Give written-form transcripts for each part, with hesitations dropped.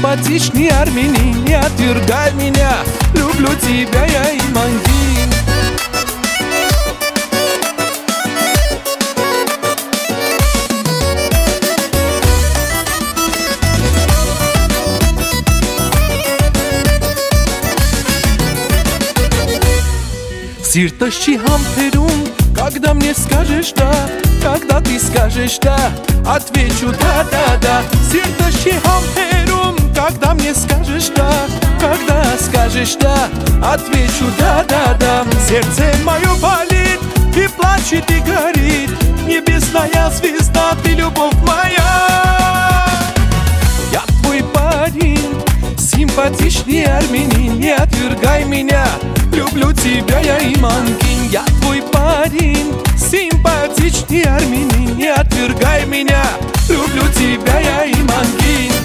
Симпатичный армянин, не отвергай меня. Люблю тебя я и Мангин. Сирташ чи хамперум, когда мне скажешь да, когда ты скажешь да, отвечу да-да-да. Сирташ чи хамперум, когда мне скажешь да, когда скажешь да, отвечу да-да-да. Сердце мое болит, и плачет, и горит, небесная звезда, ты любовь моя. Я твой парень, симпатичный армянин, не отвергай меня. Люблю тебя я и Мангин. Я твой парень, симпатичный армянин, не отвергай меня. Люблю тебя я и Мангин.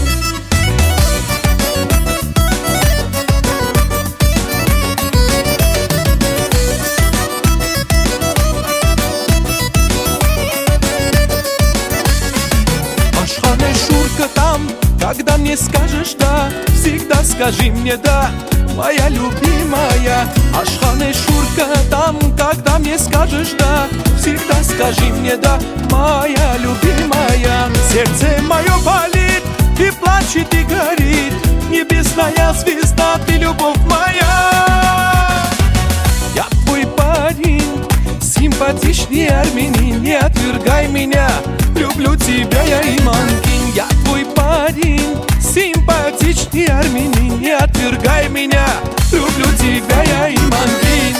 Ашхане Шурка там, когда мне скажешь да, всегда скажи мне да, моя любимая. Ашхане Шурка там, когда мне скажешь да, всегда скажи мне да, моя любимая. Сердце мое болит, и плачет, и горит, небесная звезда, ты любовь моя. Я твой парень, симпатичный армянин, не отвергай меня. Люблю тебя я и Мангин. Я твой парень, симпатичный армянин, не отвергай меня. Люблю тебя я и Мангин.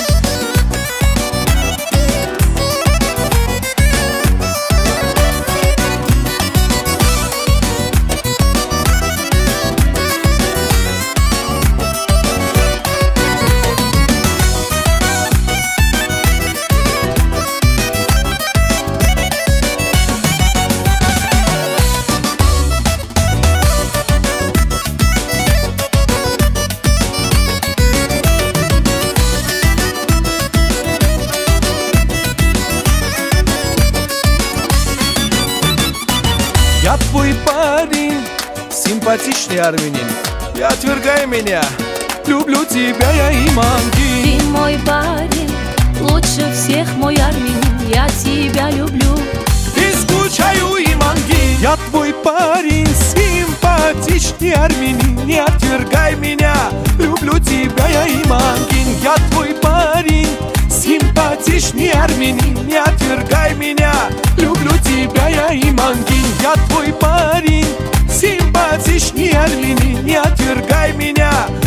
Я твой парень, симпатичный армянин, не отвергай меня. Люблю тебя я и Мангин. Ты мой парень, лучше всех мой армянин, я тебя люблю. И скучаю и Мангин. Я твой парень, симпатичный армянин, не отвергай меня. Люблю тебя я и Мангин. Я твой парень, симпатичный армянин, не отвергай меня. Люблю тебя я и Мангин. Я твой парень, симпатичный армянин, не отвергай меня.